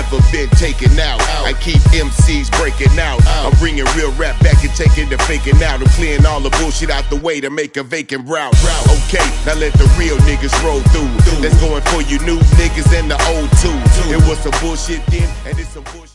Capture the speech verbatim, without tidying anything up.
never been taken out. I keep M Cs breaking out. I'm bringing real rap back and taking the faking out. I'm clearing all the bullshit out the way to make a vacant route. Okay, now let the real niggas roll through. That's going for you new niggas and the old too. It was some bullshit then, and it's some bullshit.